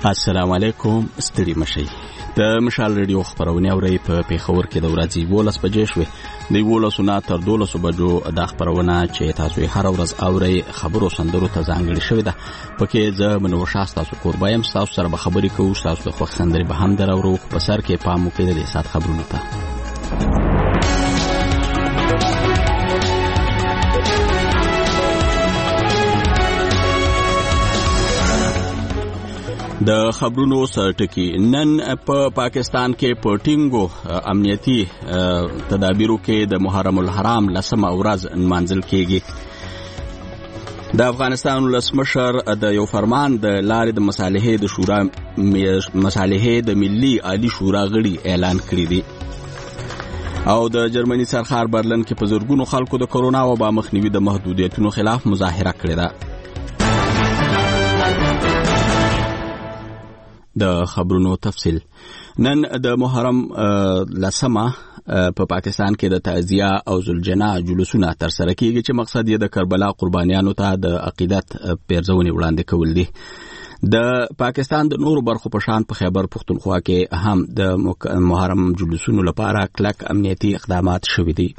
السلام علیکم. ستړي مشئ. د مشال ریډیو خبرونه اورئ په پیښور کې د ورځې 12 بجې شوې. د 12 نه تر 12 بجو د خبرونه چې تاسو یې هر ورځ اورئ خبرو سندرو ته ځانګړي شوې ده. پکې زه منور شاه تاسو قربایم تاسو سره به خبرې کوو. تاسو د خوښ سندري به هم درورو. په سر کې پام وکړئ د سات خبرونه ته. د خبرونو سرټکی نن په پاکستان کې په ټینګو امنیتي تدابیرو کې د محرم الحرام لسمه ورځ نمانځل کېږي. د افغانستان ولسمشر د یو فرمان د لارې د مصالحې د شورا مصالحې د ملي عالی شورا غړي اعلان کړی دی. او د جرمني سرخار برلن کې په زورګونو خلکو د کرونا وبا مخنیوي د محدودیتونو خلاف مظاهره کړې ده. د خبرونو تفصیل. نن د محرم لسمه په پاکستان کې د تعزیه او زلجنا جلوسونه تر سره کیږي چې مقصد یې د کربلا قربانیانو ته د عقیدت پیرزونې وړاندې کول دي. د پاکستان د نورو برخو په شان په خیبر پختونخوا کې هم د محرم جلوسونو لپاره کلک امنیتي اقدامات شوي دي.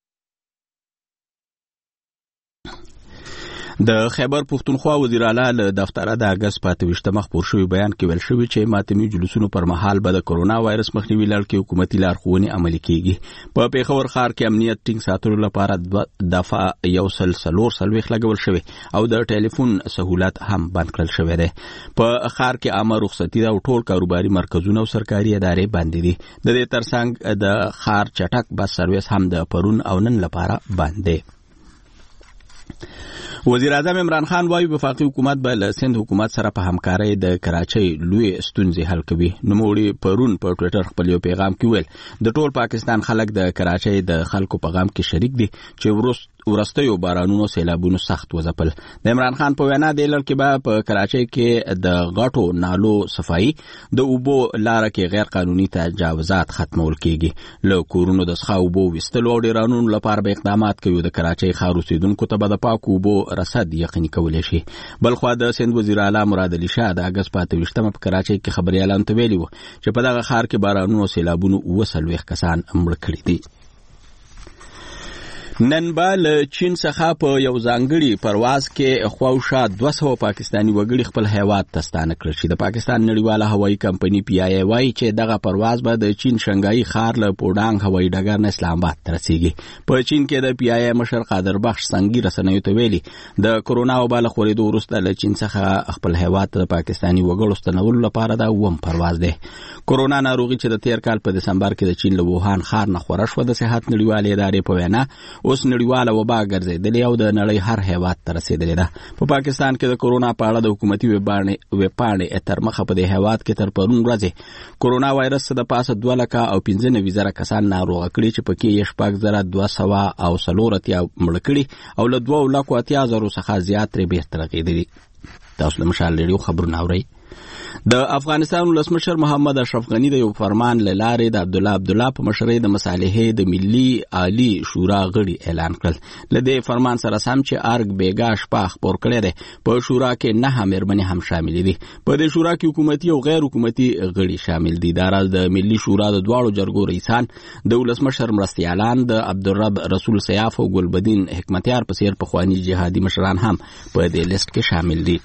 د خیبر پختونخوا وزیر اعلی له دفتره د اگست 28 خبر شوی بیان کې ویل شوی چې ماتمي جلوسونو پر مهال به د کرونا وایرس مخنیوي لړ حکومتي لارښوونې عملي کیږي. په پیښور ښار کې امنیت ټینګ ساتلو لپاره دفعه 144 لګول شوی او د ټلیفون سہولت هم بند کړل شوی دی. په ښار کې عامه رخصتي او ټول کاروباري مرکزونه او سرکاري ادارې بند دي. د دې ترڅنګ د ښار چټک بس سرویس هم د پرون او نن لپاره بند دی. وزیر اعظم عمران خان وايي وفاقي حکومت به له سند حکومت سره په همکارۍ د کراچۍ لوی ستونزې حل کوي. نوموړي پرون په ټوئیټر خپل یو پیغام کې ویل د ټول پاکستان خلک د کراچۍ د خلکو په غم کې شریک دي چې ورستیو بارانونو سیلابونو سخت وځپل. د عمران خان په وینا د لړ کې به په کراچۍ کې د غټو نالو صفایي د اوبو لار کې غیر قانوني تجاوزات ختمول کیږي. له کورونو د څښاک اوبو وستلو او ډیرانونو لپاره به اقدامات کوي. د کراچۍ ښار اوسیدونکو ته به د پاکو اوبو رصد یقیني کولی شي. بلخوا د سند وزیر اعلی مراد علي شاه د اگست 28 په کراچۍ کې خبري اعلان ته ویلي و چې په دغه ښار کې بارانونو او سیلابونو 40 کسان مړه کړي دي. نن به له چین څخه په یو ځانګړي پرواز کې خواوشا 200 پاکستانی وګړي خپل هیواد ته ستانه کړل شي. د پاکستان نړیواله هوایي کمپنۍ پی آی ای وايي چې دغه پرواز به د چین شنګای ښار له پوډانګ هوایي ډګر نه اسلام آباد ته رسیږي. په چین کې د پی آی ای مشر قادر بخش سنگي رسنیو ته ویلي د کرونا وبا له خورېدو وروسته له چین څخه خپل هیواد ته پاکستانی وګړو ستنولو لپاره دا ووم پرواز دی. کرونا ناروغي چې د تیر کال په دسمبر کې د چین له ووهان ښار نه خوره شوه د صحت نړیوالې ادارې په وینا اوس نړیواله وبا ګرځېدلې او د نړۍ هر هیواد ته رسېدلې ده. په پاکستان کې د کرونا په اړه د حکومتي ویبپاڼې تر مخه په دې هیواد کې تر پرون ورځې کرونا وایرس د پاسه 2,95,000 کسان ناروغه کړي چې پکې یې 6,240 مړه کړي او له 2,80,000 څخه زیات ترې بیرته رغېدلي. تاسو د مشال ریډیو خبرونه اورئ. د افغانستان ولسمشر محمد اشرف غنی د یو فرمان له لارې د عبدالله په مشرۍ د مصالحې د ملي عالی شورا غړي اعلان کړل. له دې فرمان سره سم چې ارګ بیګا شپه خبر کړی دی په شورا کې 9 مېرمنې هم شامل دي. په دې شورا کې حکومتي او غیر حکومتي غړي شامل دي. دا راز د ملي شورا د دواړو جرګو رئیسان د ولسمشر مرستیالان د عبدالرب رسول سیاف او ګلبدین حکمتیار په څیر پخواني جهادي مشران هم په دې لیست کې شامل دي.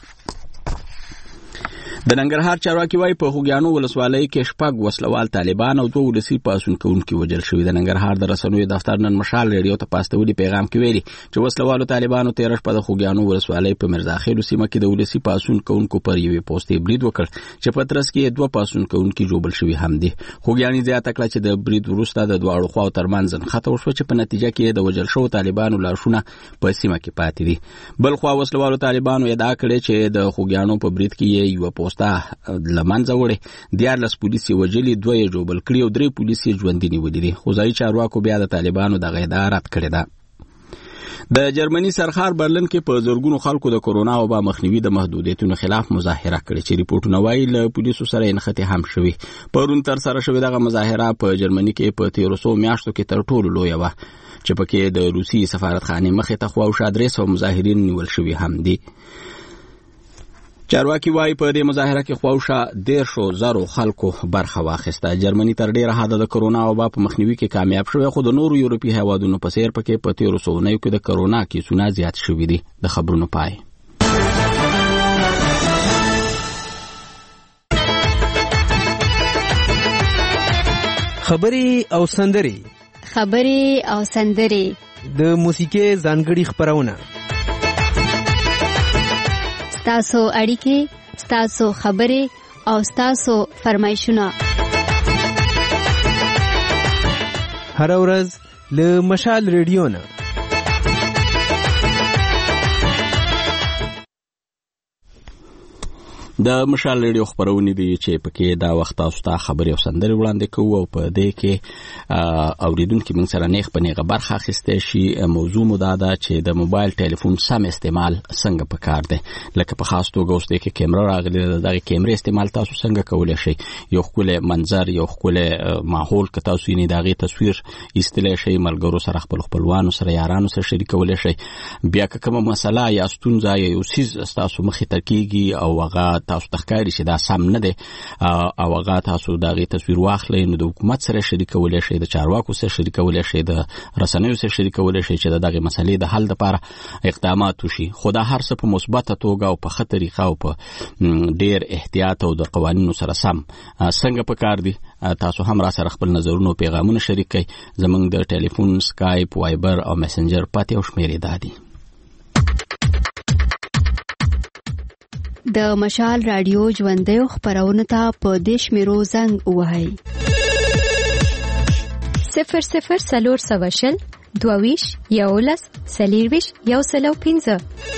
د ننګرهار چارواکي وايي په خوږیانو ولسوالۍ کې 6 وسلوال طالبان او 2 ولسي پاسون کوونکي وژل شوي. د ننګرهار د رسنیو دفتر نن مشال ریډیو ته پاستولي پیغام کې ویلي چې وسلوالو طالبانو 13 په خوږیانو ولسوالۍ په مرزاخیلو سیمه کې د ولسي پاسون کوونکو پر یوې پوسټې برید وکړ چې په ترڅ کې 2 پاسون کوونکي جوړل شوي هم دي. خوږیاني زیاته کړه چې د برید وروسته د دواړو خواو ترمنځ نښته وشوه چې په نتیجه کې د وژل شوو طالبانو لاشونه په سیمه کې پاتې دي. بلخوا وسلوالو طالبانو ادعا کړې چې د خوږیانو په برید کې یو پوسټه لمنځه وړي. 14 پولیس وژلي، 2 یې ژوبل کړي او 3 پولیس یې ژوندي نیولي دي. خو ځایي چارواکو بیا د طالبانو دغه ادعا رد کړې ده. د جرمني سرخار برلن کې په زورګونو خلکو د کرونا وبا مخنیوي د محدودیتونو خلاف مظاهره کړې چې ریپورتونه وايي له پولیسو سره نښتې هم شوي. پرون تر سره شوې دغه مظاهره په جرمني کې په 1300 میاشتو کې تر ټولو لویه وه چې پکې د روسي سفارتخانې مخې ته خواوشا 300 مظاهرین نیول شوي هم دي. چارواکي وايي په دې مظاهره کې خواوشا 1,000 خلکو برخه واخیسته. جرمني تر ډیره حده د کرونا وبا په مخنیوي کې کامیاب شوی، خو د نورو یورپي هیوادونو په څیر پکې په 1300 اونیو کې د کرونا کیسونه زیات شوي دي. د خبرونو پای. خبري او سندري د موسیقي ځانګړي خبرونه، ستاسو اړیکې، ستاسو خبرې او ستاسو فرمایشونه هر ورځ له مشال ریډیو نه. د مشال ریډیو خبرونه دي چې پکې دا وخت تاسو ته خبري او سندري وړاندې کوو او په دې کې اوریدونکو موږ سره نیغ په نیغه برخه اخیسته شي. موضوع مو دا ده چې د موبایل ټلیفون سم استعمال څنګه پکار دی، لکه په خاص توګه اوس کې کیمرا راغلي، دغه کیمرې استعمال تاسو څنګه کولای شئ. یو خپل منظر، یو خپل ماحول که تاسو یې دغه تصویر ایستلای شئ، ملګرو سره، خپلوانو سره، یارانو سره شریکولای شئ. بیا که کومه مسله یا ستونزه یا یو څیز تاسو مخې ته کیږي او هغه تاسو تخکاری چې دا سم نه دی او هغه تاسو دغه تصویر واخلئ، نو د حکومت سره شریکولای شئ، د چارواکو سره شریکولای شئ، د رسنیو سره شریکولای شئ چې دغه مسلې د حل لپاره اقدامات وشي. خو دا هر څه په مثبت توګه او په ښه طریقه او په ډیر احتیاط او د قوانینو سره سم څنګه پکار دي. تاسو هم را سره خپل نظرونه او پیغامونه شریک کړئ. زموږ د ټلیفون، سکایپ، وایبر او میسنجر پاتې او شمیرې دادي. د مشال رادیو ژوندۍ خبرونه ته په دیش میرو زنګ وهاي 00 400 22 11 40 105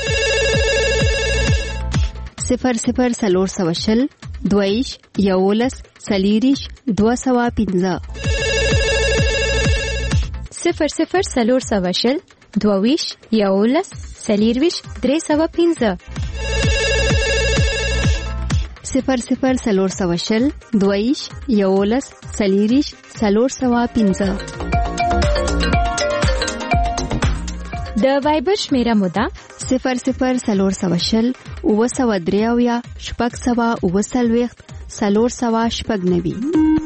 00 400 22 11 40 205 00 400 22 11 40 305 00 400 22 11 40 305. د وایبر شمیره مودا 00 400 903 شپږ 490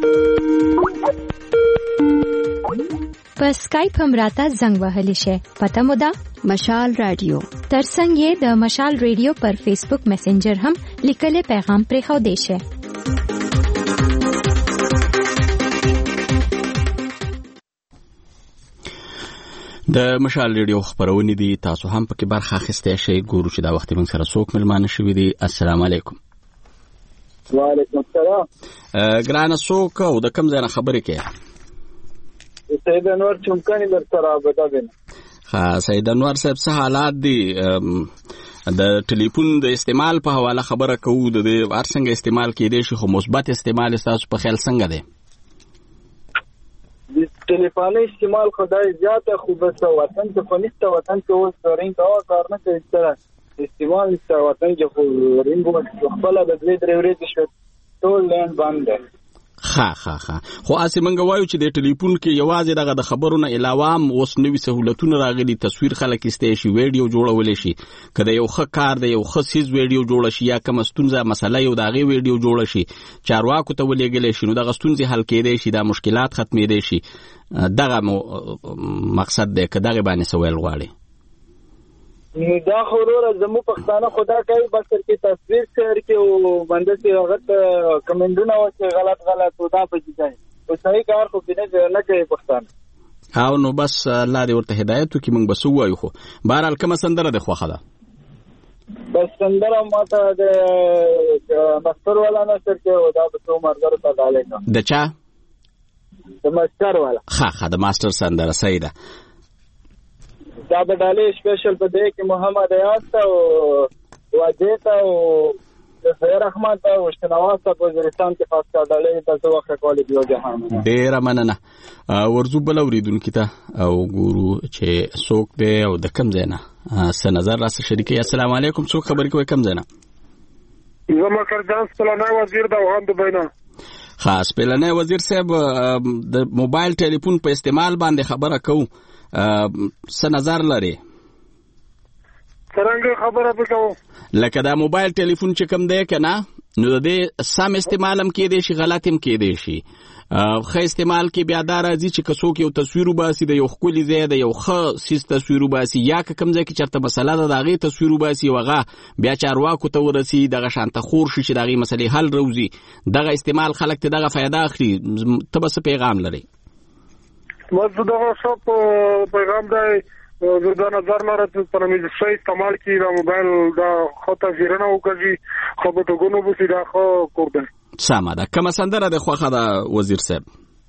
په سکایپ هم راته زنګ وهلی شي. پته مودا مشال رادیو. ترڅنګ یې د مشال رادیو پر فیسبوک میسنجر هم لیکل پیغام پرې خو دی شي. د مشال ریډیو خبرونه دي، تاسو هم پکې برخه اخیسته شئ. ګورو چې دا وخت موږ سره څوک ملمانه شوي دي. السلام علیکم. وعلیکم السلام. ګرانه څوک او د کوم ځای نه خبرې کوي؟ سید انور چمکانی در سره بدابین. سید انور صاحب څه حالات دي؟ د ټلیفون د استعمال په حواله خبره کوو. د هر څنګه استعمال کېدای شي، خو مثبت استعمال تاسو په خیال څنګه دی؟ د ټلیفون استعمال خدای زیاته، خو بس وطن ته پنځه وطن ته اوس رینګ دا کار نه کوي. تر استعمال ته وطن کې خو رینګ خپل د دې درې ورځې شو ټول لاین بند دی. خو اسې منګه وایو چې د ټلیفون کې یوازې دغه د خبرونو علاوه اوس نوې سہولتونه راغلي. تصویر خلک استې شي، ویډیو جوړول شي، کله یو ښه کار دی، یو ښه سیز ویډیو جوړ شي، یا کوم ستونزه مسله یو دغه ویډیو جوړ شي، چارواکو ته ولېږل شي، نو دغه ستونزې حل کېدای شي، دا مشکلات ختمېدای شي. دغه مقصد دی که دغه باندې سوال غواړي. دا خورور زمو پښتانه خدا کوي، بس کې تصویر شهر کې او باندې چې هغه کمنټونه او چې غلط ودا پېږي او صحیح کار خو نه کوي پښتانه. او نو بس الله دې ورته هدایت وکړي. موږ بس وایو خو بهرحال کومه سندره ده خوښه ده؟ بس سندره ماته د مستر والا نشر کې او دا په مرګرو ته دالې د چا؟ د مستر والا. ښه د ماستر سندره صحیح ده. دا بدالې سپیشل په دې کې محمد ایاز ته او واجه ته او زهیر احمد ته او شنواز ته په وزیرستان کې خاص کار ډالې تاسو وخت کولې دیو جهان. ډېره مننه. ورزو بل اوریدونکو ته او ګورو چې څوک دی او د کوم ځای نه څه نظر راسره شریکي. السلام علیکم. څوک خبرې کوي کوم ځای نه؟ زما کرجان سپلنای وزیر د وهان د بینه. خاص پلنای وزیر صاحب، د موبایل ټلیفون په استعمال باندې خبره کوو. څه نظر لري؟ څنګه خبره وکړو لکه دا موبایل ټلیفون چې کوم دی کنه نو د دې سم استعمال هم کېدی شي غلط هم کېدی شي ښه استعمال کې بیا دا راځي چې که څوک یو تصویر وباسي د یو ښکلي ځای د یو ښه څیز تصویر وباسي یا که کوم ځای کې چېرته مسله ده د هغې تصویر وباسي او هغه بیا چارواکو ته ورسي دغه شانته خور شي چې د هغې مسلې حل روځي دغه استعمال خلک ته دغه فایده اخلي ته به څه پیغام لرئ بس دغه ښه پیغام دی زه دا نظر لرم چې په ښه استعمال کې دا موبایل دا ښه تصویرونه وکړي ښه فوټوګونه وباسي دا ښه کور دی سمه ده کومه سندره د خوښه ده وزیر صاحب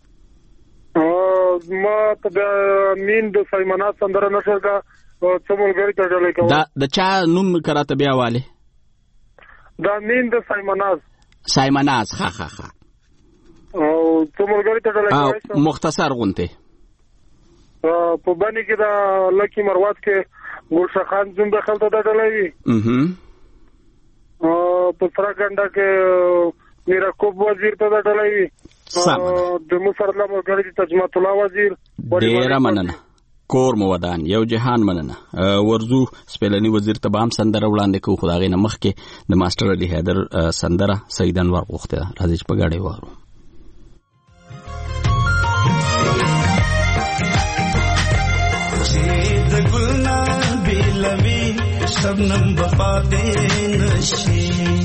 ما ته د مین د سایمناز سندره نشر کا څه ملګري ته ډالۍ کوم د چا نوم کراته بیا واله دا مین د سایمناز ها او څه ملګري ته ډالۍ کوم مختصر غونته په باندې کې دا لکی مروات کې ګلشاه خان زوم د خلته د ډالۍ په سراګندا کې میرا کوب وزیر ته د ډالۍ د مصرلا ملګری تجمعت الله وزیر ډیر مننه کور مو ودان یو جهان مننه ورزو سپیلنی وزیر ته هم سندره وړاندې کوو خو داغې نه مخکې د ماسټر علي حیدر سندره سید انور غوښته راځي چې په ګاډۍ وارو د ګلنا بیلوي شبنم بپاتې نشي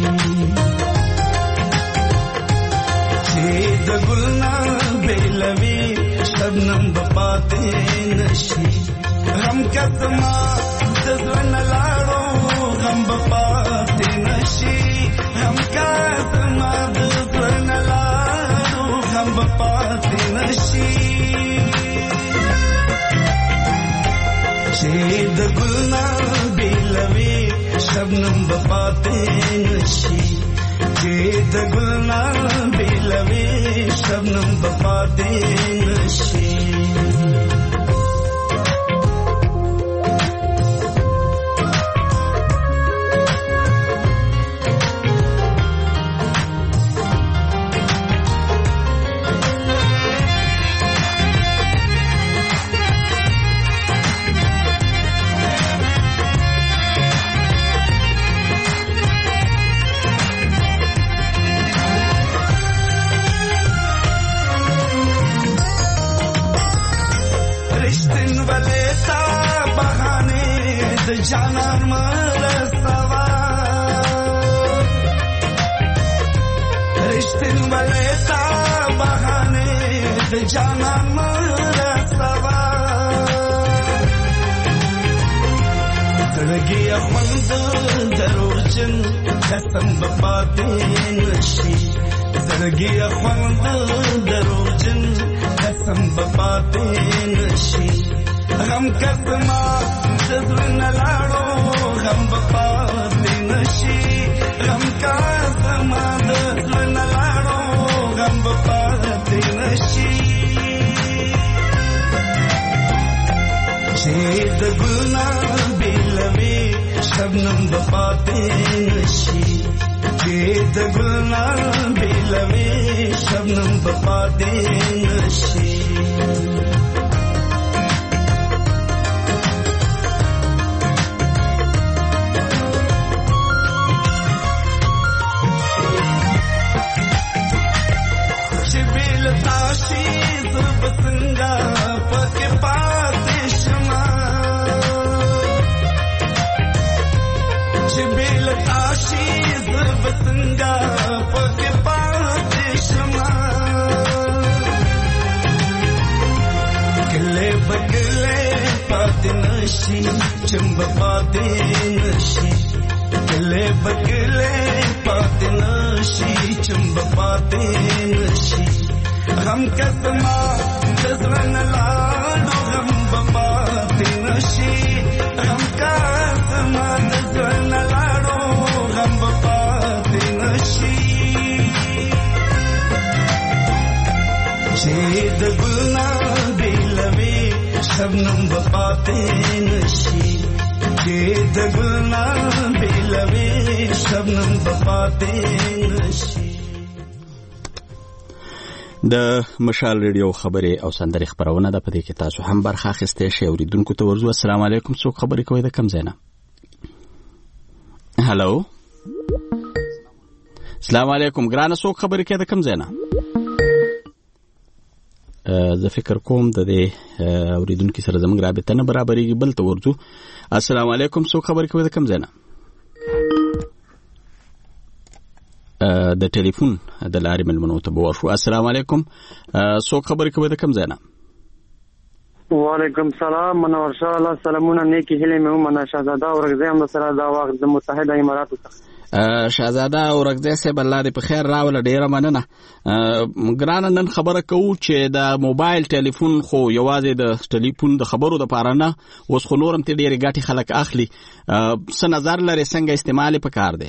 د ګلنا بیلوي شبنم بپاتې نشي غم کتما دزن لاړو غم بپاتې نشي غم کتما دزن لاړو غم بپاتې نشي د ګلنا بیلوي شبنم بپاتې نشي د ګلنا بیلوي شبنم بپاتې نشي جانان مرستوا رشتن بلیتا بہانے د جانان مرستوا زړګي خوند دروژن قسم بپاتې نشي زړګي خوند دروژن قسم بپاتې نشي غم کتما دزن لاړو غم بپاتې نشي غم کتما دزن لاړو غم بپاتې نشي چې د ګلنا بیلوي شبنم بپاتې نشي چې د ګلنا بیلوي شبنم بپاتې نشي چمب پاتې نشي کله بکله پاتې نشي چمب پاتې نشي غم کتما دزن لاړو غم پاتې نشي غم کتما دزن لاړو غم پاتې نشي چې د ګلنا بیلوي شبنم بپاتې نشي چې د ګلنا بیلوي شبنم بپاتې نشي د مشال ریډیو خبرې او سندرې خبرونه ده په دې کې تاسو هم برخه اخیستئ شئ اوریدونکو ته ورزو السلام علیکم څوک خبرې کوي د کوم ځای نه هلو السلام علیکم ګرانه څوک خبرې کوي د کوم ځای نه زه فکر کوم د دې اوریدونکو سره زموږ رابطه نه برابرېږي بل ته ورځو السلام علیکم څوک خبرې کوي د کوم ځای نه د ټلیفون د لارې ملمنو ته به ورشو السلام علیکم څوک خبرې کوي د کوم ځای نه وعلیکم سلام منور شاه الله سلامونه نیکی هیله مې ومنه شهزاده اورګزی هم سره دا وخت د متحده اماراتو څخه شهزاده اورګزی صاحب الله دې په خیر راوله ډیره مننه ګرانه نن خبره کوو چې د موبایل ټلیفون خو یوازې د ټلیفون د خبرو دپاره نه اوس خو نور هم ترې ډېرې ګټې خلک اخلي څه نظر لرې څنګه استعمال یې پکار دی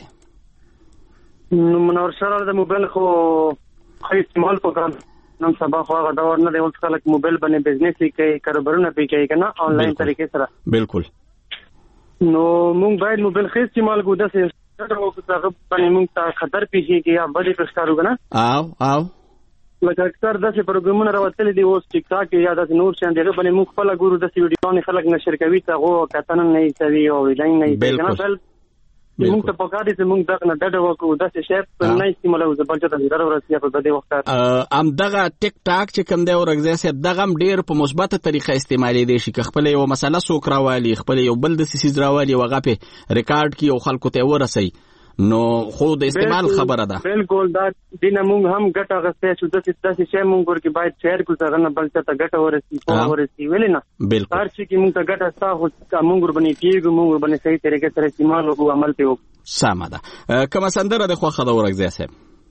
نو منور شاه د موبایل خو ښه استعمال پکار نن سبا خو هغه دور نه دی اوس خلک موبایل باندې بزنس کوي کاروبارونه پې کوي که نه آنلاین طریقې سره بالکل نو موږ باید موبایل ښه استعمال کړو داسې هغه باندې موږ ته خطر پیښېږي یا بدې پې ښکارو که نه او لکه اکثر داسې پروګرامونه راوتلي دي اوس ټیک ټاک یا داسې نور شیان دي هغه باندې موږ خپله ګورو داسې ویډیوګانې خلک نشر کوي چې هغو کتنه نه ایسوي او ویډیو نه ایسوي که نه موږ ته پکار دي چې موږ دغه نه ډډه وکړو داسې شی نه استعمالوو چې بل چا ته ضرر ورسي یا په بدې وخت همدغه ټیک ټاک چې کوم دی اورګزی صاحب دغه هم ډېر په مثبته طریقه استعمالېدی شي که خپله یوه مسله څوک راوالي خپله یو بل داسې څیز راوالي او هغه پې ریکارډ کړي او خلکو ته یې ورسوي نو خو د استعمال خبره ده بالکل دا دینه موږ هم ګټه اخیستی شو داسې شی موږ ورکې باید شیر کړو چې هغه نه بل چا ته ګټه ورسي پوهه ورسي ولې نه هر شي کې موږ ته ګټه شته خو موږ ورباندې کېږو موږ ورباندې صحیح طریقې سره استعمال وکړو عمل پې وکړو سمه ده کومه سندره د خوښه ده اورګزی صاحب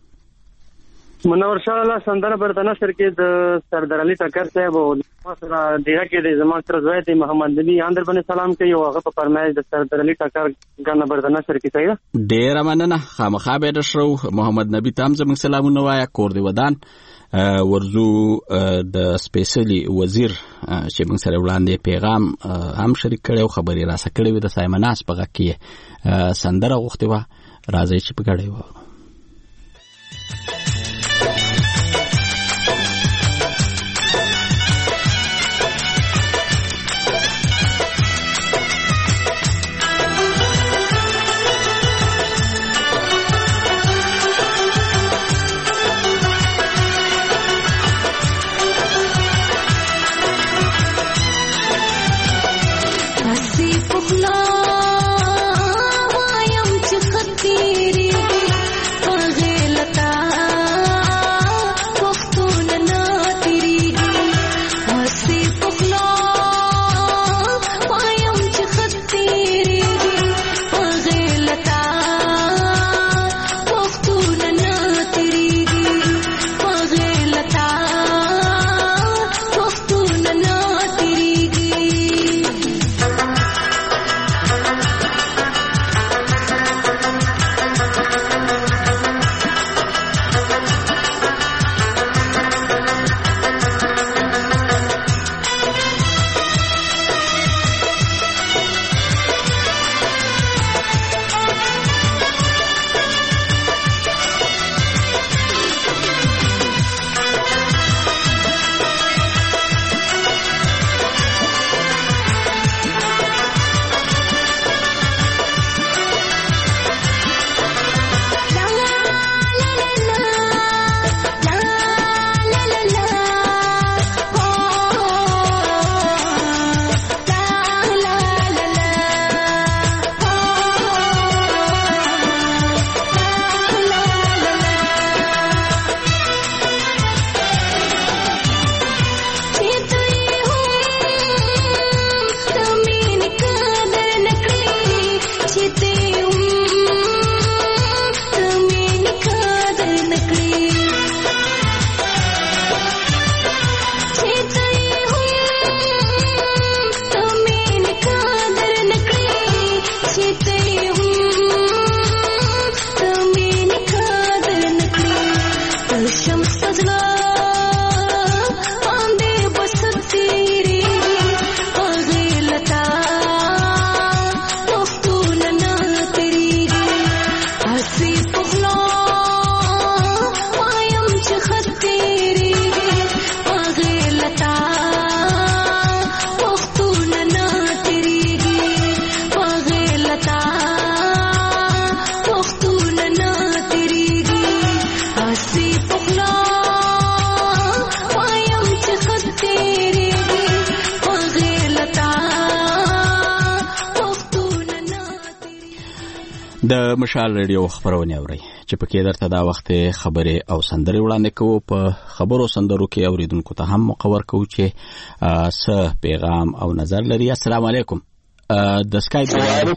منور شاه الله سندره پر د نشر کې د سردار علي ټکر صاحب او سره ډیره کې د زما سره زوی دی محمد نبی اندر باندې سلام کوي او هغه په فرمایش د سردار علي ټکر غنه پر د نشر کې صحیح ډیره مننه خامخا به د شرو محمد نبی تام زموږ سلامونه وایا کور دی ودان ورزو د سپیشلی وزیر چې موږ سره وړاندې پیغام هم شریک کړی او خبرې راسه کړې وي د سایمناس په غږ کې سندره غوښتې وه راځئ چې په ګډه یې واورو وایم چې خطیری د مشال ریډیو خبرونه اوري چې پکې درته دا وخت خبره او سندري وړاندې کوو. په خبرو سندرو کې اوریدونکو ته هم مقور کوو چې څه پیغام او نظر لري. السلام علیکم. د سکایپ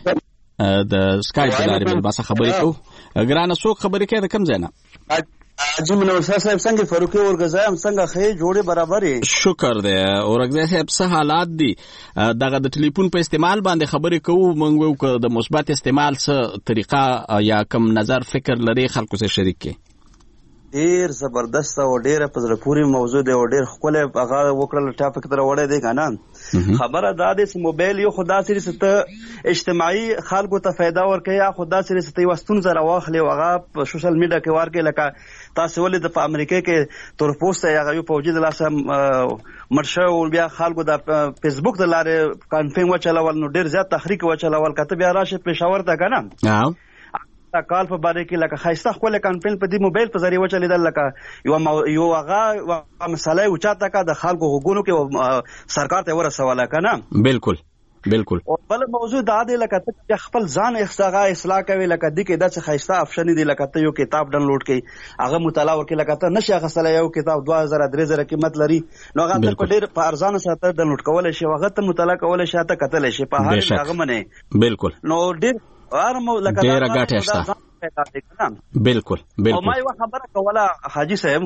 بلاره بل خبرې کوو. ګرانه څوک خبرې کوي د کوم ځای نه؟ حاجی منوسا صاحب څنګه فاروقي ورغزا هم څنګه خې جوړه برابرې؟ شکر دی ورغزا صاحب. څه حالات دي؟ دغه د ټلیفون په استعمال باندې خبرې کوو. موږ وو که د مثبت استعمال څه طریقه یا کم نظر فکر لري خلکو سره شریک کې؟ ډیر زبردست او ډیره په زړه پورې موضوع دی او ډیر ښکلی هغه وکړل ټاپک تر وړی دی که نه. خبره دا دی چې موبایل یو خو داسې چې ته اجتماعي خلکو ته فایده ورکوي یا خو داسې چې ته یوه ستونزه راواخلې او هغه په سوشل میډیا کې ورکړې. لکه تاسې ولې په امریکا کې تورپوسته هغه یو پوجي د لاسه مړ شوی او بیا خلکو د فیسبوک د لارې کانفرنس وچلول نو ډیر زیات تحریک وچلول. که ته بیا راشې پېښور ته که نه دا کال په باره کې لکه ښایسته ښکلی کانفرنس په دې موبایل په ذریعه وچلېدل. لکه یو هغه مسله یې اوچاته کړه د خلکو غوږونو کې سرکار ته یې ورسوله که نه. بلکل بلکل. بله موضوع دا دی لکه ته خپل ځان هغه اصلاح کوي. لکه دې کې داسې ښایسته آپشن دي لکه ته یو کتاب ډاونلوډ کړي هغه مطالعه وکړي. لکه ته نشي اخیستلی یو کتاب 2000-3000 قیمت لري نو هغه ته په ډېر په ارزانه سره ته ډاونلوډ کولی شي هغه ته مطالعه کولی شي ته کتلی شي په هر هغه منې. بلکل. نو ډېر ډېره ګټه شته. بلکل بلکل. او ما یوه خبره کوله حاجي صاحب.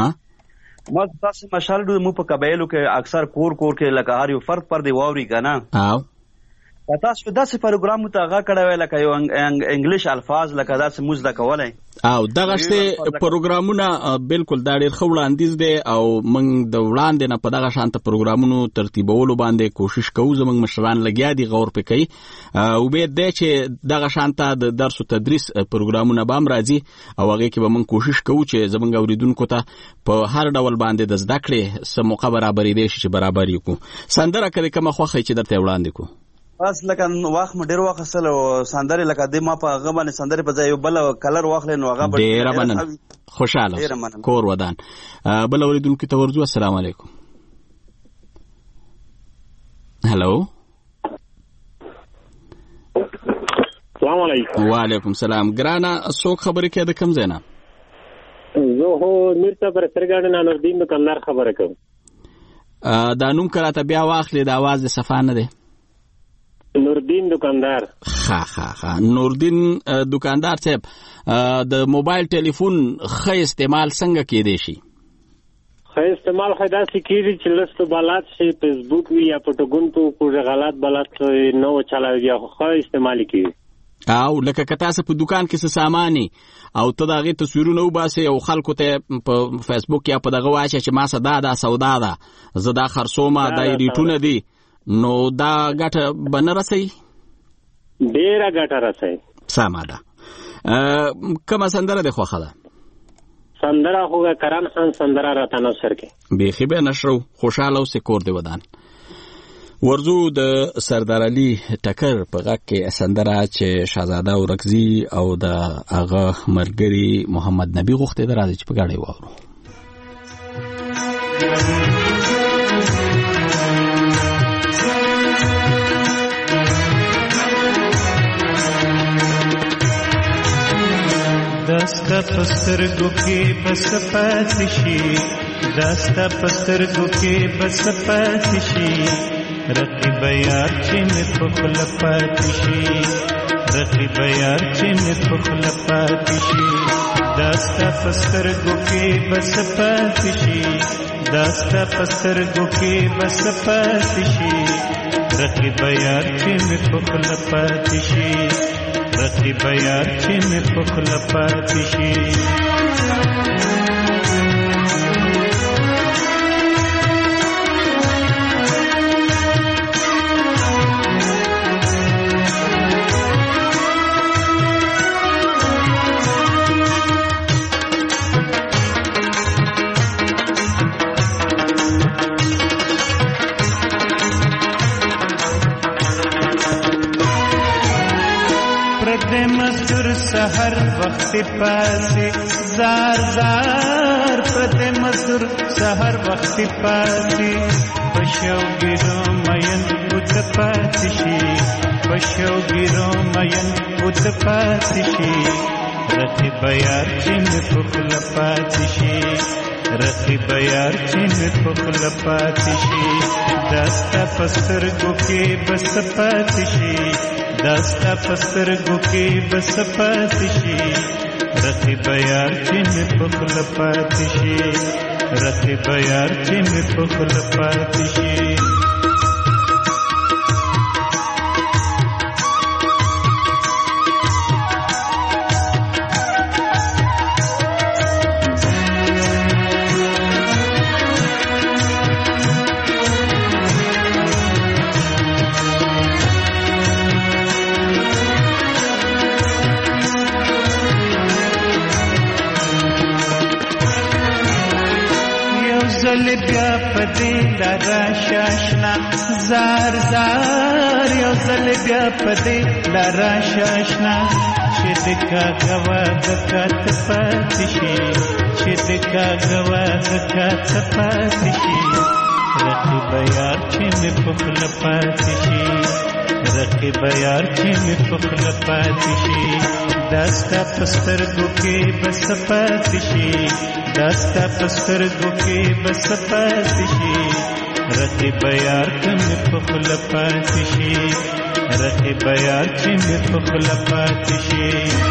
ما تاسو مشال مو په قبایلو کې اکثر کور کې لکه هر یو فرد پر دی واوري که نه. تاسو داسې پروګرام ته هغه کړی وی لکه یو انګلیش الفاظ لکه داسې موږ زده کولی او دغه شته پروګرامونه. بلکل دا ډېر ښه وړاندیز دی او موږ د وړاندې نه په دغه شانته پروګرامونو ترتیبولو باندې کوشش کوو. زموږ مشران لګیا دي غور پې کوي. امید دی چې دغه شانته د درس و تدریس پروګرامونه به هم راځي او هغې کې به موږ کوشش کوو چې زموږ اوریدونکو ته په هر ډول باندې د زده کړې څه موقع برابرېدی شي چې برابر یې کړو. سندره که د کومه خوښه چې درته یې وړاندې کړو؟ بس لکه وخت مې ډېر واخیستل او سندرې لکه دې ما په هغه باندې سندرې په ځای یو بل کلر واخلې نو هغه ډېره مننه. خوشحاله کور ودان. بل اورېدونکي ته ورځو. السلام علیکم. هلو. السلام علیکم. وعلیکم السلام. ګرانه څوک خبرې کوي د کوم ځای نه؟ زه هو میرته پر سرګاډ نه نوردین دکاندار خبره کوم. دا نوم که راته بیا واخلې د اواز د صفا نه دی؟ نوردین دکاندار. ښه نوردین دکاندار صاحب د موبایل ټلیفون ښه استعمال څنګه کېدی شي؟ ښه استعمال خو داسې کېږي چې لستو بلد شي فیسبوک وي یا پټګون په کوژه غلط بلد نه وچلاوي یا ښه استعمال کېږي. او لکه که تاسو په دکان کې څه ساماني او ته د هغې تصویرونه وباسې او خلکو ته په فیسبوک یا په دغه واچې چې ما څه دا سودا ده زه دا خرڅومه دا ایډیټونه دي نو دا ګټه به نه رسوي؟ ډېره ګټه رسوي. سمه ده. کومه سندره دې خوښه ده؟ سندره خو کرن خان سندره راته نشر کې بیخي به نشرو. خوشحاله اوسې کور دې ودان. ورځو د سردار علي ټکر په غږ کې سندره چې شهزاده اورکزي او د هغه ملګري محمد نبي غوښتې ده راځي چې په ګډه یې واورو. داستا پسترګو کې بس پاتې شي داستا پسترګو کې بس پاتې شي رقیب یار چې مې په خوله پاتې شي رقیب یار چې مې په خوله پاتې شي داستا پسترګو کې بس پاتې شي داستا پسترګو کې بس پاتې شي رقیب یار چې مې په خوله پاتې شي رقیب یار چې مې په خوله پاتې شي سحر وخت پاسې زار زار پته مسر سحر وخت پاسې پښو ګرو مېن پټ پاتې شي پشو ګیرو مین ود پاتشي رقیب یار چې مې په خوله پاتې شي رقیب یار چې مې په خوله پاتې شي دا ستا په سترګو کې بس پاتې شي دا ستا په سترګو کې بس پاتې شي رقیب یار چې مې په خوله پاتې شي رقیب یار چې مې په خوله پاتې شي بیا پدې لارا شاشنا زار زار یو ځل بیا پدې لارا شاشنا چې دکا غوا دکا پاتې شي چې دکا غوا دکا پاتې شي رقیب یار چې مې په خوله پاتې شي رقیب یار چې مې په خوله پاتې شي دا ستا په سترګو کې بس پاتې شي دا ستا په سترګو کې بس پاتې شي رقیب یار چې مې په خوله پاتې شي رقیب یار چې مې په خوله پاتې شي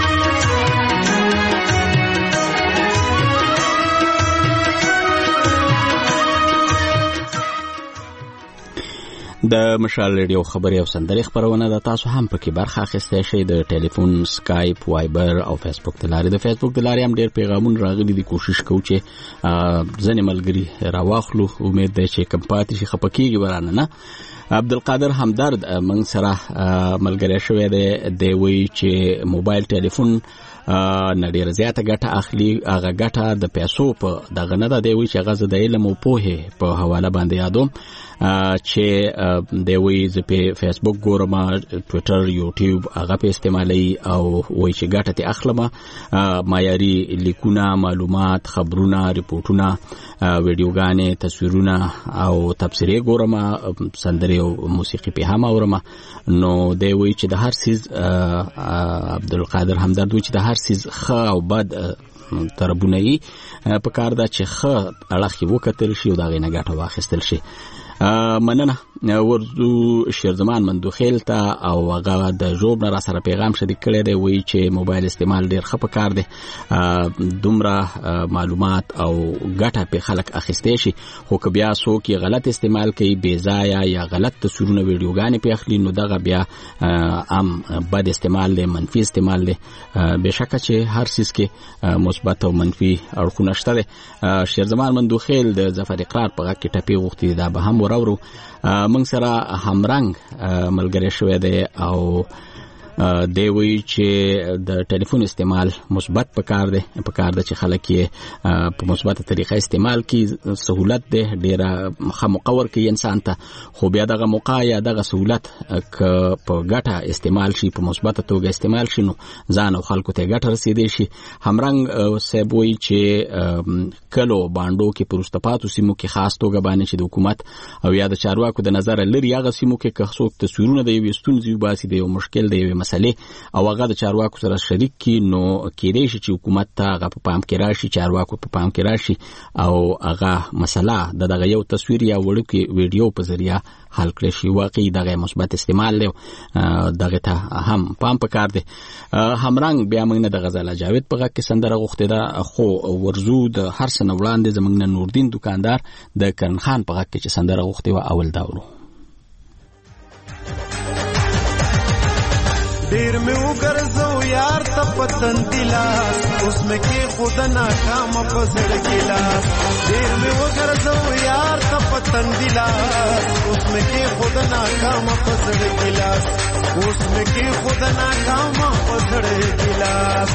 د مشال ریډیو خبري او سندري خبرونه د تاسو هم پکې برخه اخیستئ شئ د ټلیفون سکایپ وایبر او فیسبوک تلاري د فیسبوک تلاري هم ډېر پیغامونه راغلي دي کوشش کوو چې ځنې ملګري راواخلو امید ده چې کم پاتې شي خپکیږي ورانه نه عبدالقادر همدرد من سره ملګری شوی دی وی چې موبایل ټلیفون نړۍ زیاته ګټه اخلي هغه ګټه د پیسو په دغه نه ده دی وی چې هغه د علم او پوهې په حواله باندې یادوم چې دی وی ز په فیسبوک ګورم ټوئیټر یوټیوب هغه په استعمالي او وی چې ګټه ته اخلم معیاري لیکونه معلومات خبرونه ریپورتونه ویډیوګانې تصویرونه او تفسیرې ګورم سندري او موسیقي په هم اورم نو دی وی چې د هر سیز عبدالقادر همدرد وی چې د هر سیز ښه او بد تربونه‌ای په کار دا چې ښه اړخ وکتل شي او دا غینه ګټه واخیستل شي مننه ورزو شیرزمان مندوخیل ته او هغه د جوب نه را سره پیغام شریک کړی دی وی چې موبایل استعمال ډیر ښه پکار دی دومره معلومات او ګټه په خلک اخیستې شي خو که بیا څوک یې غلط استعمال کوي بې ځایه یا غلط تصویرونه ویډیوګانې په اخلي نو دغه بیا هم بد استعمال دی منفي استعمال دی بېشکه چې هر څیز کې مثبت او منفي اړخونه شته دی شیرزمان مندوخیل د ظفر اقرار په غږ کې ټپې غوښتي دا به هم ورو موږ سره همرنګ ملګری شوی دی او دی وی چې د ټلیفون استعمال مثبت پکار دی چې خلک یې په مثبته طریقه استعمال کړي سہولت دی ډیره مقور کوي انسان ته خو بیا دغه موقع یا دغه سہولت ک په ګټه استعمال شي په مثبته توګه استعمال شي نو ځان او خلکو ته ګټه رسیدي شي همرنګ صاحب وی چې کلو باندو کې پروستپاتو سیمو کې خاص توګه باندې چې د حکومت او یا د چارواکو د نظر لري هغه سیمو کې که څوک تصویرونه د یو ستونزې باسي د یو مشکل د یو مسلې او هغه د چارواکو سره شریک کی نو کېدای شي چې حکومت ته هغه په پام کې راشي چارواکو په پام کې راشي او هغه مسله دغه یو تصویر یا وړوکی ویډیو په ذریعہ حل کړي شي واقعي دغه مثبت استعمال له دغه ته هم پام پکار دی همرنګ بیا موږ نه د غزل جاوید په غږ کې سندره غوښته ده خو ورزو د هر څه نه وړاندې زموږ نه نوردین دکاندار د کرن خان په غږ کې چې سندره غوښته و اول داورو دیر میں وګرځو یار ته پتن دلاس اوس مې کې خود ناکام پزړ ګلاس دیر میں وګرځو یار ته پتن دلاس اوس مې کې خود ناکام پزړ ګلاس اوس مې کې خود ناکام پزړ ګلاس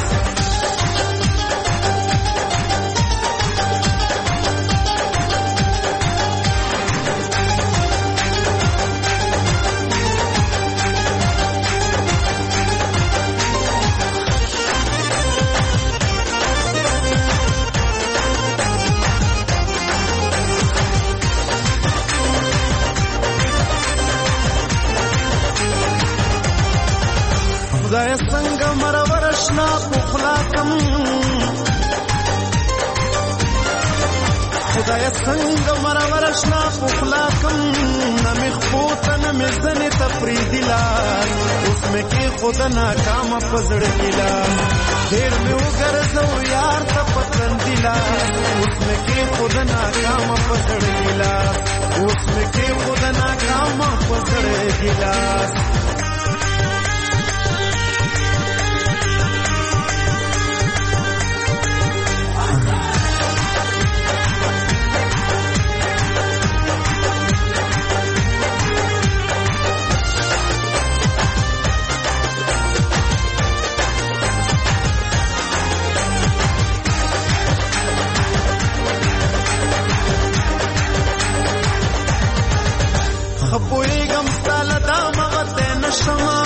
خدای څنګه مرور شنا پخلا کم خدای څنګه مرور شنا پخلا کم نمی خپوت نمی زنی تفریدی لاس اوس میں کی خود ناکام پزړ گیلا ډیر می وګرځو یار ته پتندی لاس اوس میں کی خود ناکام پزړ گیلا اوس میں کی خود ناکام پزړ گیلا خپویګم ستاله دا مغته نشما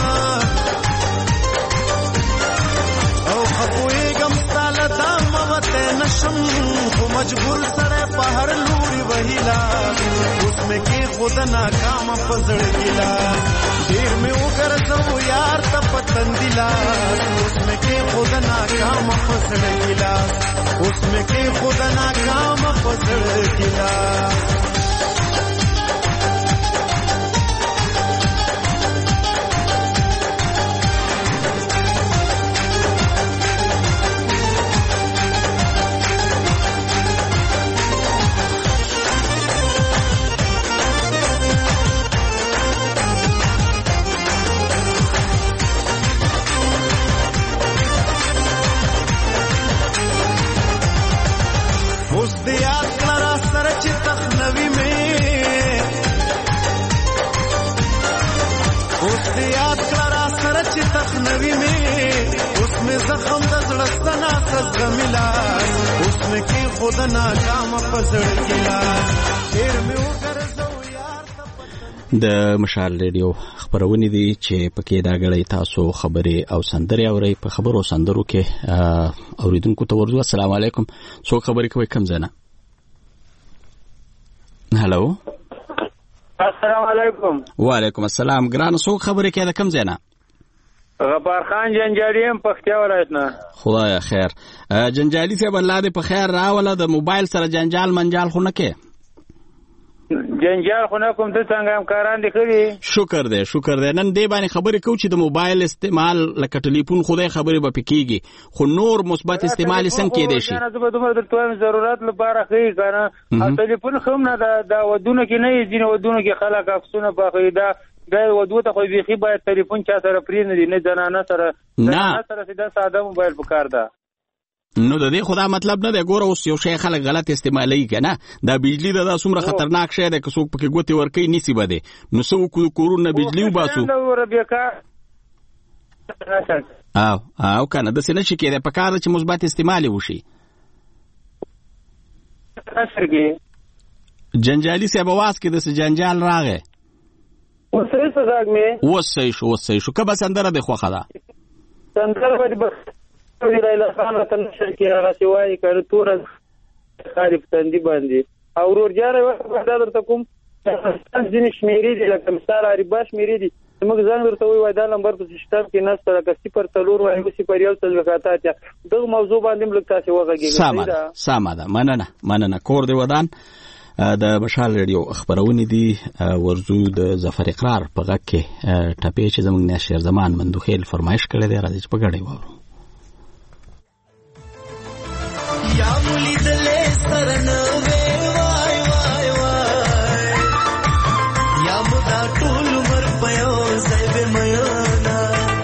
او خپویګم ستاله دا مغته نشم خو مجبور سره په هر لوري وهیلا اوس مې کې خود ناکام پزړ گیلا ډیر مې وګرځو یار ته پتندیلا اوس مې کې خود ناکام پزړ گیلا اوس مې کې خود ناکام پزړ گیلا تخنوی میں اس میں زخم دزڑستنا سزگمیلا اس میں کی خود ناکام پزڑ گیلا دیر میں وګرځو یار د مشال ریډیو خبرونه دي چې پکې دا غړې تاسو خبرې او سندرې اوري په خبرو سندرو کې اوریدونکو ته ورځو السلام علیکم څو خبرې کوي کم زنه هالو السلام علیکم وعلیکم السلام ګران څو خبرې کوي کم زنه غفار خان جنجالی هم پختیا ولایت نه خدای خیر جنجالی ته بل لاده په خیر راوله د موبایل سره جنجال منجال خو نه کې جنجال خو نه کوم ته څنګه همکاران دي کړی شکر دی نن دی باندې خبرې کو چې د موبایل استعمال لکه ټلیفون خدای خبرې به پکېږي خو نور مثبت استعمال څنګه کېدې شي نه زه دومره درته ضرورت لپاره خې کنه ټلیفون خو نه دا ودونه کې نه ځینې ودونه کې خلک افسونه باخې دا ودو ته خو بيخي باید ټلیفون چا سره پرې نه دي نه زنانه سره سیده ساده موبایل پکار ده نو د دې خدا مطلب نه دی ګوره اوس یو شی خلک غلط استعمالوي کنه دا بجلی دا څومره خطرناک شی دی که څوک پکې ګوتې ورکوي نیسي به دی نو څه وکړو کورونه بجلی وباسو او کنه داسې نه شي کېدی په کار ده چې مثبت استعمال یې وشي جنجالي صاحب اواز کې داسې جنجال راغی وصحیح شو کبه سندره دی خوښه ده سندره به لیلا خان راته نشر کې راغسې وایي که توره خاري په تندي باندې او ورور جاره دا درته کوم ځینې شمېرې دي لکه مثال عربا شمېرې دي زموږ زنګ درته وایي دا نمبر په سیسټم کې نشته لکه 0 4 وایي 0 1 دغه موضوع باندې هم لږ تاسې وغږېږئ سمه ده مننه کور دی ودان د مشال ریډیو خبرونه دي ورزو د ظفر اقرار په غږ کې ټپې چې زموږ نشر زمان مندوخیل فرمایش کړی دی راځي چې په ګډه وورو یا مولي دلې سرنوي وای وای وای یا مدا ټول مر پيو زيب ميانا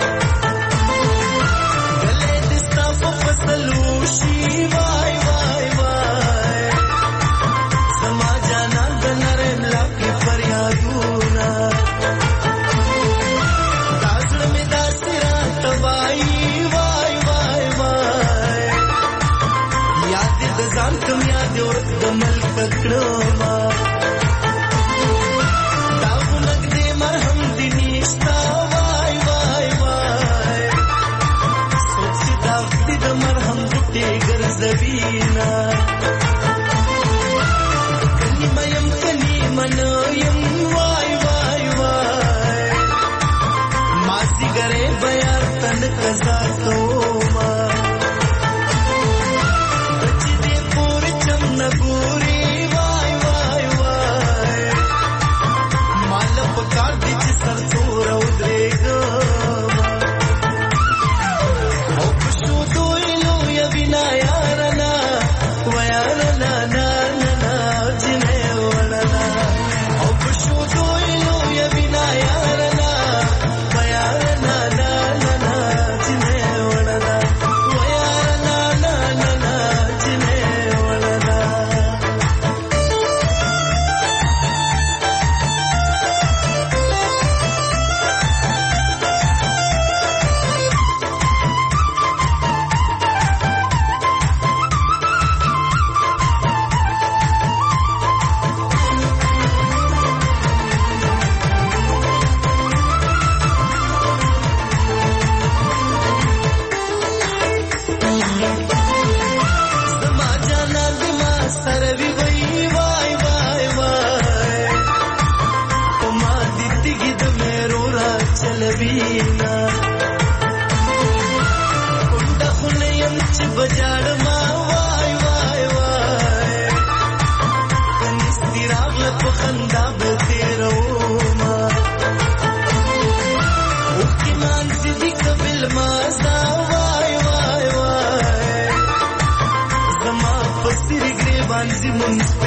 دلې دستا په فصلو شي وای وای وای سماجانا دنرم لاکي فریادونا داسړ می داسرا توای وای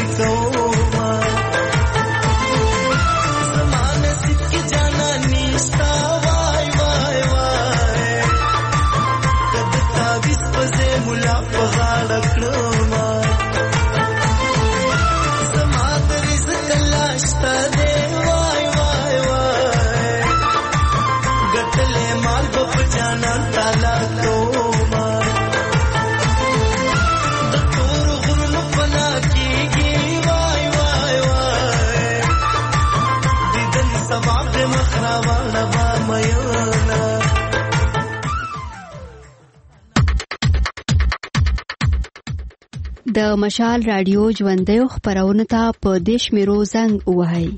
کوما زمانه سکی جانا نشتا وای وای وای کد تعویز پزې مولا په غاړه کړما زمانه رزق الله شته دی وای وای وای ګټلې مال په جانا تعالی کوما د مشال رادیو ژوندۍ خبرونه ته په دیش میرو زنګ وهاي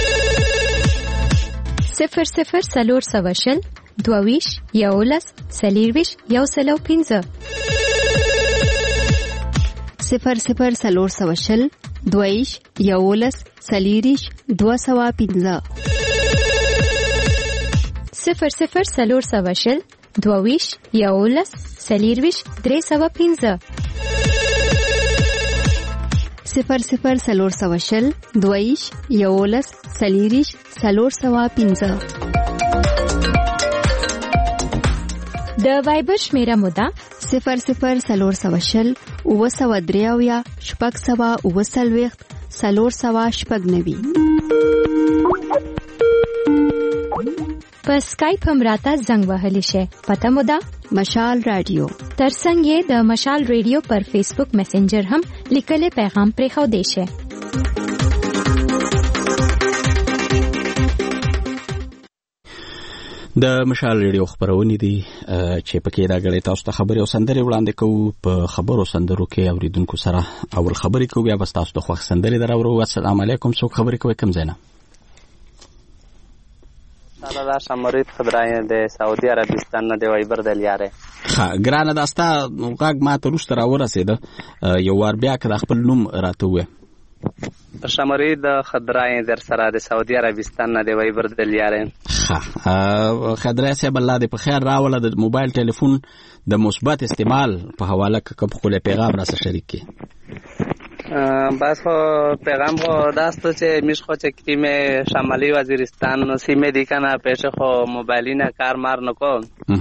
00 سلور سوشل دوویش یولس سلیرویش یو سلو 15 00 سلور سوشل دویش یولس سلیریش 215 00 سلور سوشل دوویش یولس سلیرویش 315 00 سلور سوشل دویش یولس سلیریش سلور سوا 15 د وایبر شمیره مودا 00 سلور سوشل او سوا دریاویا شپږ سوا او سلويخت سلور سوا شپږ نوي په سکایپ هم راته زنګ وهلی شي پته مودا مشال رادیو ترڅنګ د مشال رادیو پر فیسبوک میسنجر هم لیکل پیغام پرې خو دی شي د مشال رادیو خبرونه دي چې پکې دا غړې تاسو ته خبري او سندري وړاندې کوو په خبرو سندرو کې اوریدونکو سره اول خبري کوو بیا بس تاسو ته خو سندري دراورو السلام علیکم څوک خبري کوي کوم ځای نه سلام شمرید خبرای د سعودي عربستان نه دی وایبر د لیاره ها ګرانه داستا غاګ ما ته روش تر ورسېده یو ور بیا کړه خپل نوم راته وې شمرید خبرای در سره د سعودي عربستان نه دی وایبر د لیاره ها خبرای سه بل د په خیر راوله د موبایل ټلیفون د مثبت استعمال په حواله کې خپل پیغام را سره شریک کی بس خو پیغام خو داستو چې میش خو چې کتیمه شمالی وزیرستان سیمه دی کنه پیش خو موبایلی نه کار مار نکو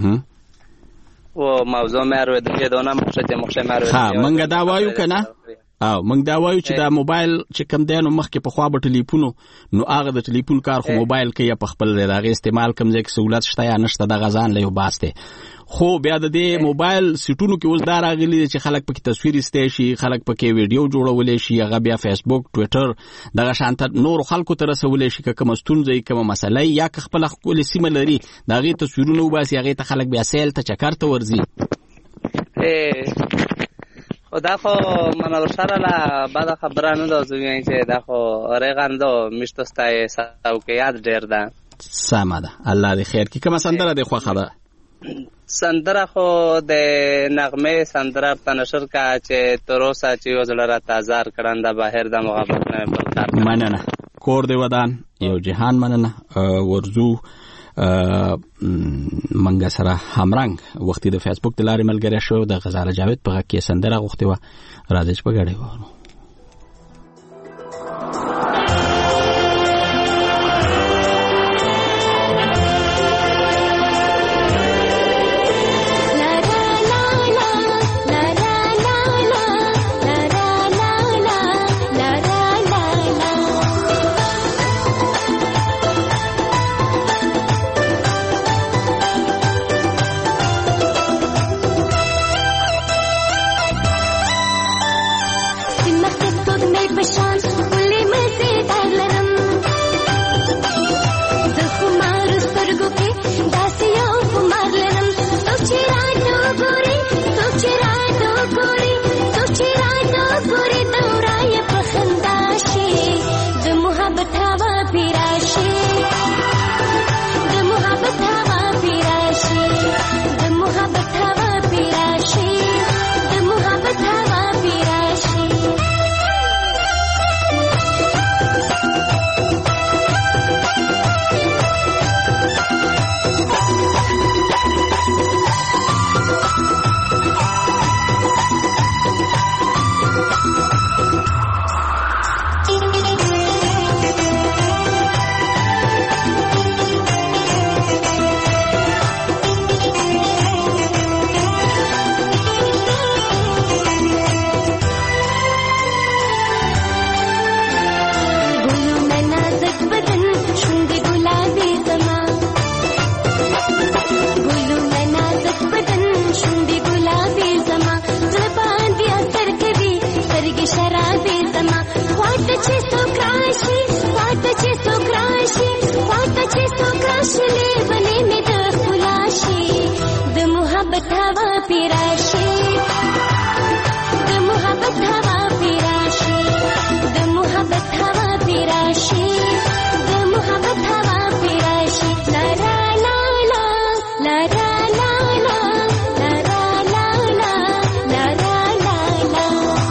و موضوع مې ورو د دونه مخشه مارو ها منګه دا وایو کنه او موږ دا وایو چې دا موبایل چې کم دینو مخکې په خوا به ټلیفونو نو هغه د ټلیفون کار خو موبایل کې یا په خپل دغه استعمال کم ځای کې سہولت شته یا نشته د غزان له باسته خو بیا د دې موبایل سیټونو کې اوس دا راغلي چې خلک پکې تصویر استې شي خلک پکې ویډیو جوړولې شي هغه بیا فیسبوک ټوئیټر دغه شانت نور خلکو ته رسولې شي کوم ستونزې کوم مسله یا خپل خپل سیمه لري دغه تصویرونه وباسي هغه ته خلک بیا سیل ته چکر ته ورځي خدا خو منو سره لا بعد خبرانو د زوی چې دا خو رغاندو مشتستای ساوکیات ډیر ده سمه ده الله دې خیر کی کوم سندره دې خو خبره سندره خو د نغمه سندره تنشر کا چې تروسا چې وزلره تازار کړه د بهر د محبت نه پکار مننه کور دی ودان یو جهان مننه ورزو منګه سره همرنګ وختي د فیسبوک د لارې ملګری شو د غزاله جاوید په کې سندره غوښتي و راځي په غړې و راشي واته چې څوک راشي واته چې څوک راشي لیونې مې د ښکلا شي د محبت هوا پې راشي د محبت هوا پې راشي د محبت هوا پې راشي د محبت هوا پې راشي لا لا لا لا لا لا لا لا لا لا لا لا لا لا لا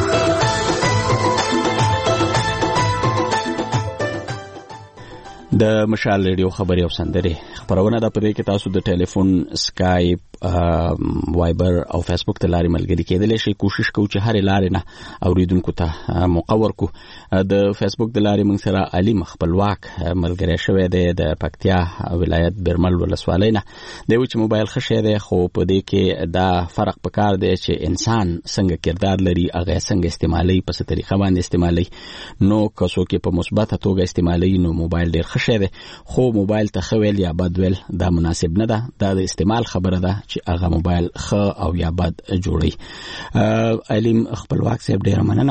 د مشال ریډیو خبري او سندري خبرونه د پدې کې تاسو د ټلیفون سکایپ وایبر او فیسبوک ته لاري ملګری کېدلی شي کوشش کوو چې هر لارې نه اوریدونکو ته مقور کو د فیسبوک د لاري موږ سره علي خپلواک ملګری شوی دی د پکتیا ولایت برمل ولسوالۍ نه دی چې موبایل خشه دی خو په دې کې دا فرق پکار دی چې انسان څنګه کردار لري هغه څنګه استعمالي په څه طریقه باندې استعمالي نو کسو کې په مثبت توګه استعمالي نو موبایل ډیر خشه دی خو موبایل ته خویل یا بد ویل دا مناسب نه ده دا د استعمال خبره ده چې هغه موبایل ښه او یا بد جوړي علیم خپلواک صاحب ډیر مننه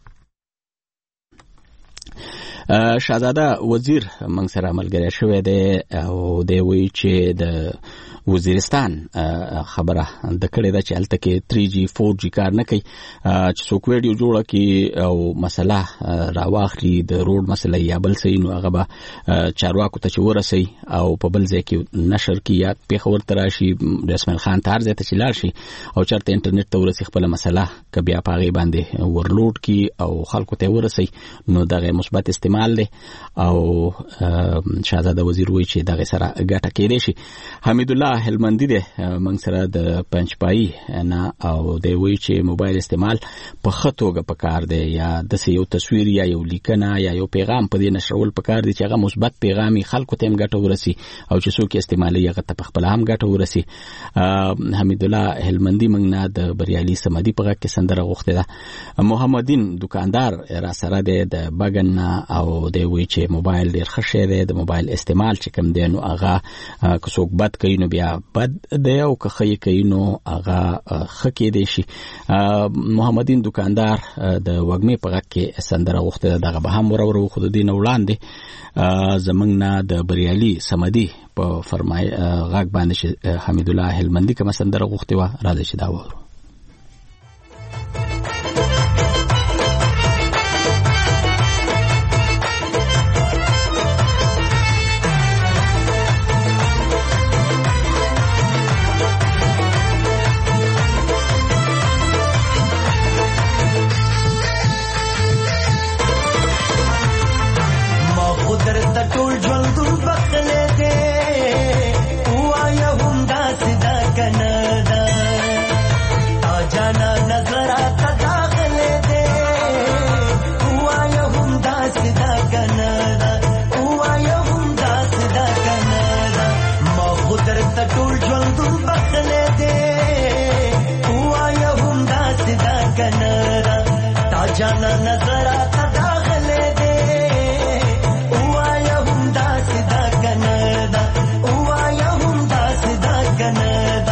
شاهزاده وزیر موږ سره ملګری شوی دی او دی وایي چې د وزیرستان خبره د کړې ده چې هلته کې 3G 4G کار نه کوي چې څوک ویډیو جوړه کړي او مسله راواخلي د روډ مسله یا بل څه نو هغه به چارواکو ته چې ورسي او په بل ځای کې نشر کړي یا پېښور ته راشي رسمل خان تار ځای ته چې لاړ شي او چېرته انټرنیټ ته ورسي خپله مسله که بیا په هغې باندې ورلوډ کړي او خلکو ته ورسي نو دغه مثبت استعمال دی او شاهزاده وزیر وایي چې دغه سره ګټه کېدی شي حمید الله هلمندي دی موږ سره د پنجپایي نه او دی وایي چې موبایل استعمال په ښه توګه پکار دی یا داسې یو تصویر یا یو لیکنه یا یو پیغام په دې نشرول پکار دی چې هغه مثبت پیغامي خلکو ته هم ګټه ورسي او چې څوک استعمالي هغه ته په خپله هم ګټه ورسي حمید الله هلمندي موږ نه د بریالي صمدي په غږ کې سندره غوښتې ده محمدین دکاندار را سره دی د بګن نه او دی وایي چې موبایل ډېر ښه شی دی د موبایل استعمال چې کوم دی نو هغه که څوک بد کوي نو بیا بد دی او که ښه یې کوي نو هغه ښه کېدی شي محمدین دکاندار د وږمې په غږ کې سندره غوښتې ده دغه به هم ورورو خو د دې نه وړاندې زموږ نه د بریالي صمدي په غږ باندې چې حمید الله هلمندي کومه سندره غوښتې وه راځئ چې دا واورو जाना नजर आता दाखले दे हुआ या हम दासदा कनदा हुआ या हम दासदा कनदा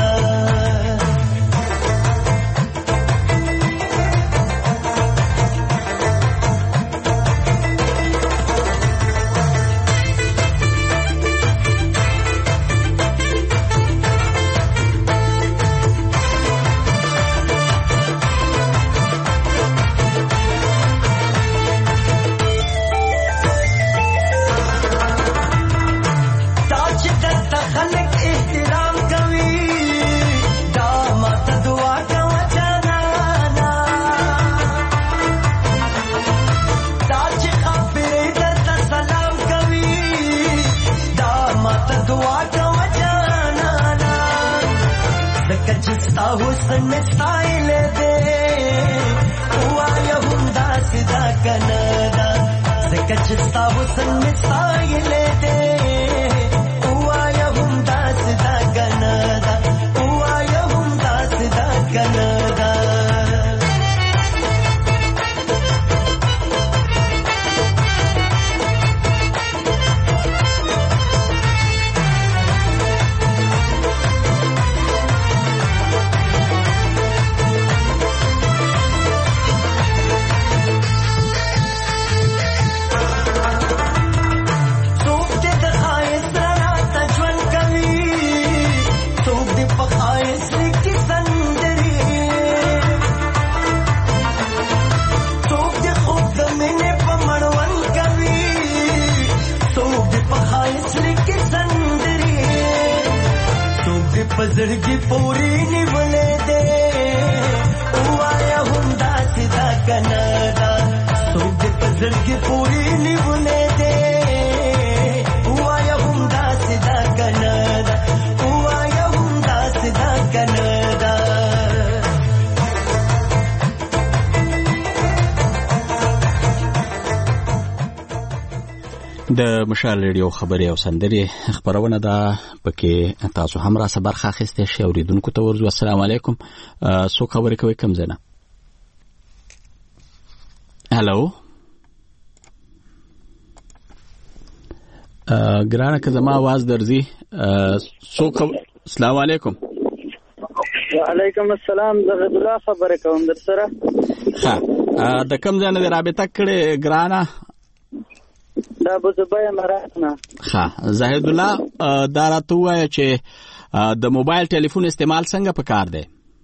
हुस्न स्टाइल दे हुआ या हम दासदा कनदा सकचता हुस्न स्टाइल दे हुआ या हम दासदा कनदा हुआ या हम दासदा कनदा پزړګي پوری نیولې دې وایا هم داسې دا کنه دا څوک دې پزړګي پوری نیولې دې وایا هم داسې دا کنه دا وایا هم داسې دا کنه دا د مشال ریډیو خبري او سندري خبرونه ده پکې تاسو هم را صبر خاخسته شي اوریدونکو ته ورزو. السلام علیکم. سو خبرې کوي کم زنه. هالو ګرانه که زما आवाज درځي. سو السلام علیکم. وعلیکم السلام. زه الله خبرې کوم در سره. ها د کم ځنه رابطه کړې ګرانه؟ دا ابو زبیر مراتنا. ها زاهد الله دا راته وایي چې د موبایل ټلیفون استعمال څنګه پکار دی؟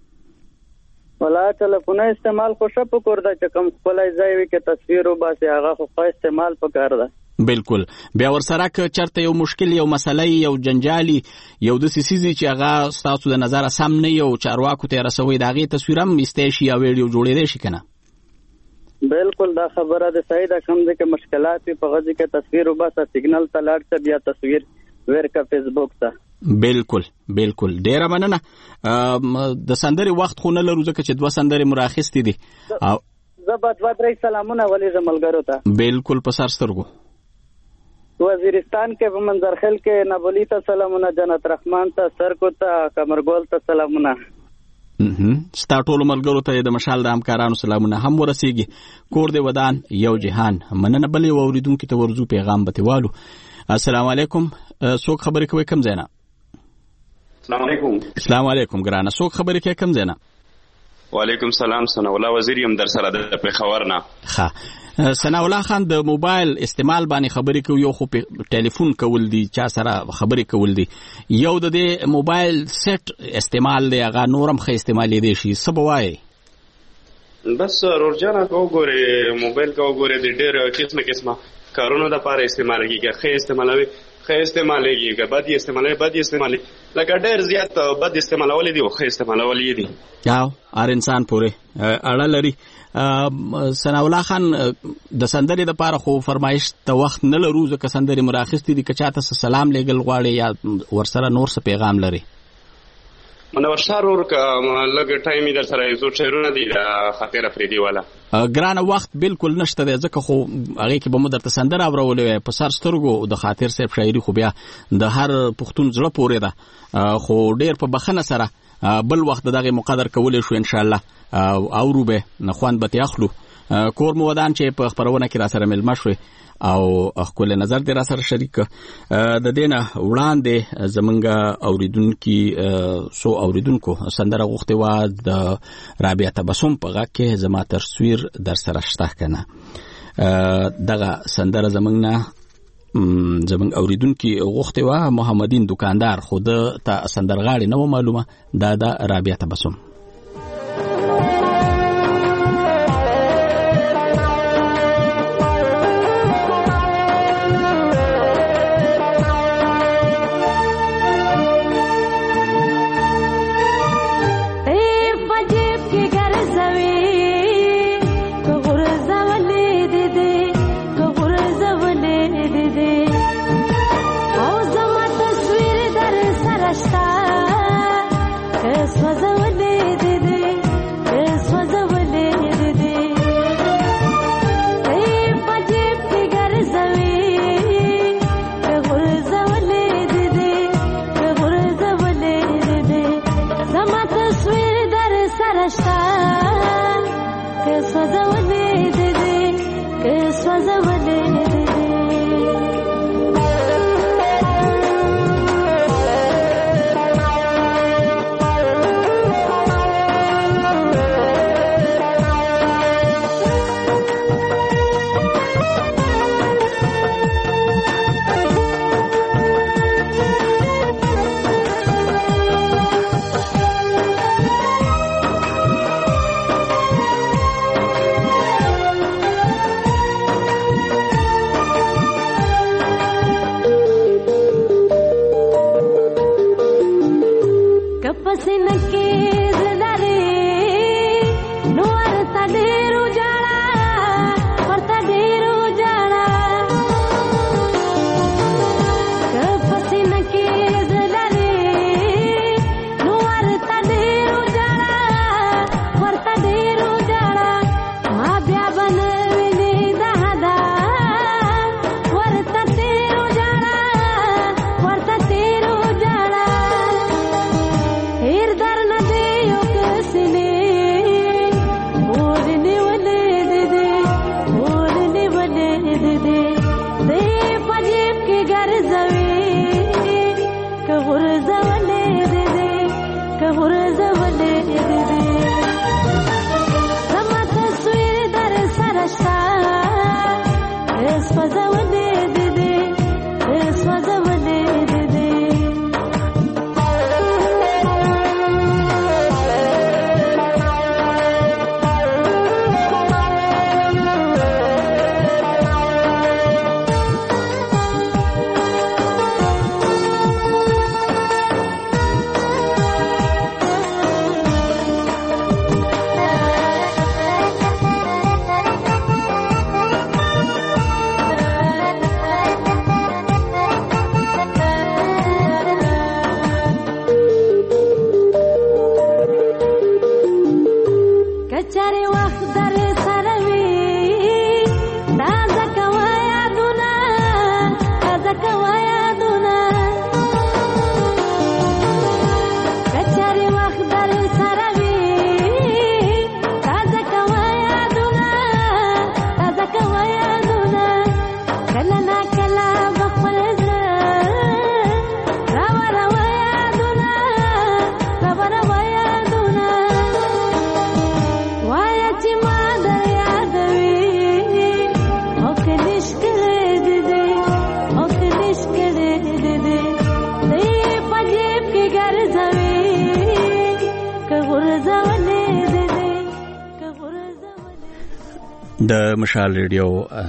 ولا ټلیفون استعمال خو ښه پکور ده چې کوم خپلای ځای وي کې تصویر وباسي هغه خو استعمال پکار ده. بالکل. بیا ورسره که چرته یو مشکل یو مسله یو جنجالي یو د سیسیزي چې هغه ستاسو د نظر سم نه یو چارواکو ته رسوي دا غي تصویر هم میسته شي یا ویډیو جوړې شي کنه. بالکل دا خبره ده صحیح ده. کوم ځکه مشکلات په غږ کې تصویر وباسه سیګنل ته لاړ څه بیا تصویر ورکا فیسبوک ته. بالکل بالکل. ډیره مننه. د سندري وخت خو نه لرو ځکه چې دوه سندري مراخستې دي. زبات ودرې سلامونه ولې زملګرو ته. بالکل په سر سترګو. وزیرستان کې په منظرخیل کې نبولی ته سلامونه، جنت رحمان ته، سرکو ته، کمرګول ته سلامونه. ستا ټولو ملګرو ته د مشال د همکارانو سلامونه هم ورسیږي. کور دی ودان یو جهان. مننه بلې واوریدونکو ته ورزو پیغام بتیوالو. السلام علیکم. څوک خبرې کوي کم زینا؟ السلام علیکم. السلام علیکم ګرانه. څوک خبرې کوي کم زینا؟ وعلیکم سلام. ثنا الله وزیر یم در سره د پیښور نه. ها ثنا الله خان د موبایل استعمال باندې خبرې کوي. یو خو ټلیفون کول دي چا سره خبرې کول دي، یو د موبایل سیټ استعمال دی هغه نورم خې استعمال دی شي سبوای. بس رورجانا کو ګوره موبایل کو ګوره د ډېر قسمه کارونو د پاره استعمال کیږي. خې استعمالوي خې استعمالېږي که بد استعمالي لکه ډېر زیات بد استعمالول دي او خې استعمالول دي. یاو هر انسان پورې اړه لري. ثنا الله خان د سندري د پاره خو فرمایش ته وخت نه لرو ځکه سندري مراخستې دي. که چاته سلام لګل غواړي یا ورسره نور څه پیغام لري؟ منور شارور کا لګ ټایم در سره یو شعرونه دي خاطر افریدي والا. ګرانه وخت بالکل نشته دی ځکه خو هغه کې به مو درته سندره اورولې په سر سترګو د خاطر صاحب شاعري خو بیا د هر پښتون زړه پورې ده. خو ډیر په بخنه سره بل وخت دغه مقدر کولې شو ان شاء الله او روبه نخوان به تاخلو. کور مو ودان چې په خبرونه کې را سره ملما شوي او خپل نظر دې را سره شریک. د دینه وړاندې زمونږ اوریدونکو سندره غوښتې و د رابعه تبسم په غږ کې زما تصویر در سره شته کنه. دغه سندره زمونږ اوریدونکو غوښتې و محمدین دکاندار. خود ته سندرغاړي نه و معلومه دا د رابعه تبسم. د مشال ریډیو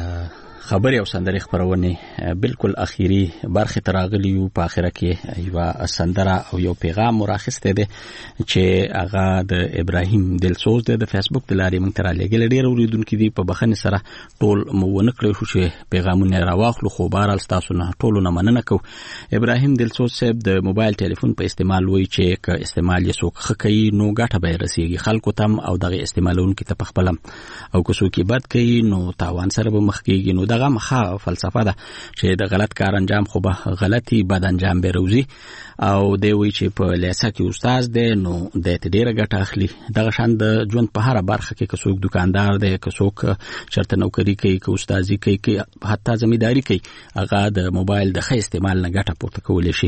خبري او سندري خبرونه بالکل اخیری برخه تراغلی او په اخره کې یو سندره او یو پیغام مراخصته ده چې هغه د ابراهیم دلسوز د فیسبوک د لارې مونږ تر لګل ډیر اوریدونکو دي په بخنه سره ټول مو نه کړو چې پیغامونه راواخلو خو بهرال تاسو نه ټول نه مننه کو ابراهیم دلسوز صاحب د موبایل ټلیفون په استعمال وای چې ک استعمال یې سوک خکې نو ګټه به رسیږي خلکو تم او دغه استعمالونکو ته پخپلم او کو سو کې بد کوي نو تاوان سره به مخ کېږي نو دغه مخه فلسفه ده چې د غلط کار انجام خو به غلطي بد انجام به روزي او دی وی چې په لیسه کې استاد دی نو د ډیره ګټه اخلي دغه شان د ژوند په هر برخه کې کڅوک دکاندار دی کڅوک چرته نوکری کوي که استادي کوي حتی زمینداری کوي هغه د موبایل د ښه استعمال نه ګټه پورته کولی شي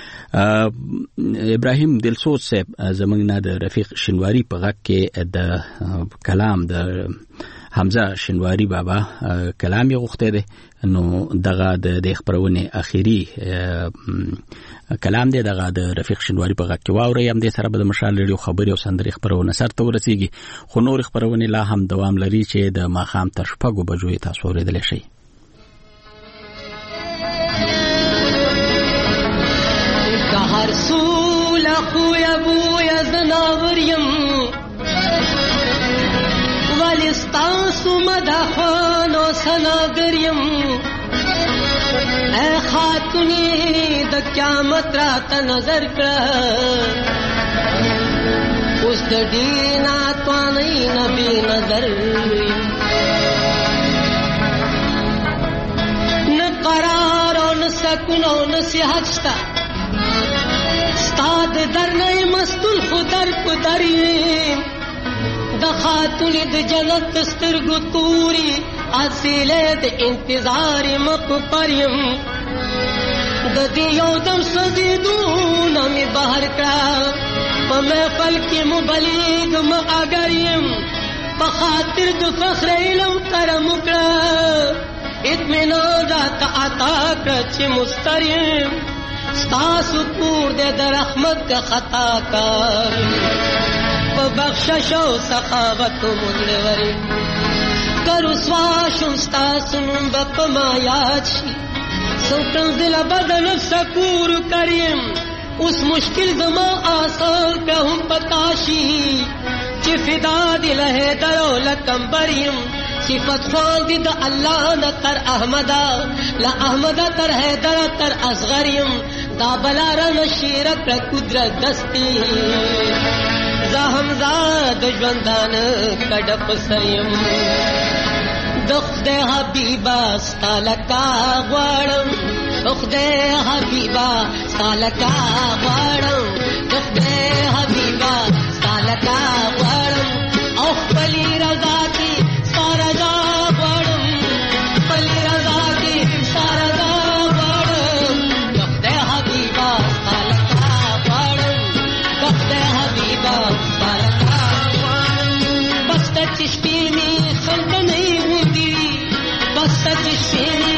ابراهیم دلسوز صاحب زمونږ نه د رفیق شنواری په غږ کې د کلام د حمزه شنواری بابا کلام یې غوښته دی نو دغه د خبرونه اخیری کلام دی دغه د رفیق شنواری په غږ کې واوري هم د سره د مشال ریډیو خبري او سندري خبرونه سره ورسیږي خو نور خبرونه لا هم دوام لري چې د ماخام تر شپږو بجو تاسو ورېدل شي هر سول خو ابو یزناوریم ولستاسو مدحانو سناگریم اے خاتونی د قیامت رات نظر کړه اوس د دینا توانای نبی نظر نه قرار او نه سکون او نه صحت شتا استاد درنه مستول خدر پدریم د خاتون د جنت سترګو توري اصله د انتظار مپ پریم د دې یو دم سجدو نمی بهر کړه په محفل کې مبلغ ما اگریم په خاطر د فخر علم کرم کړه اطمینان راته عطا کړه چې مستریم ستاسو پور د رحمت کا خطا کار په بخشش او سخاوت مدلوري کرو سواشم ستاسو نوم په ما یاد شي سوکم دل بدن سکور کریم اوس مشکل زما آسان که هم پتاشی چې فدا دل ہے دولتم بریم صفت خوان دی دا اللہ نا تر احمدا لا احمدا تر حیدر تر اصغریم دا بلارا نشیرک را قدرت دستی زاہمزاد جوندان کڑپ سریم دخد حبیبا ستالکا غوارم دخد حبیبا ستالکا غوارم دخد حبیبا ستالکا غوارم اوخ پلی رضا کی ساردا غوارم پلی رضا کی ساردا غوارم دخد حبیبا ستالکا غوارم دخد حبیبا ستالکا غوارم بس تک چشپی میں خلق نہیں ہوتی بس تک چشپی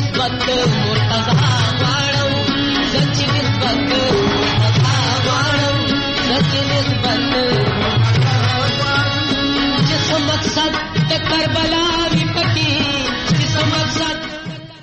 نسبت مور